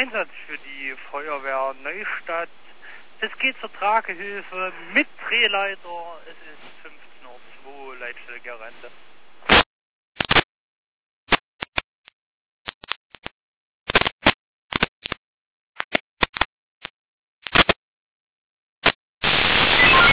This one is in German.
Einsatz für die Feuerwehr Neustadt. Es geht zur Tragehilfe mit Drehleiter. Es ist 15:02 Uhr, Leitstelle Gerente.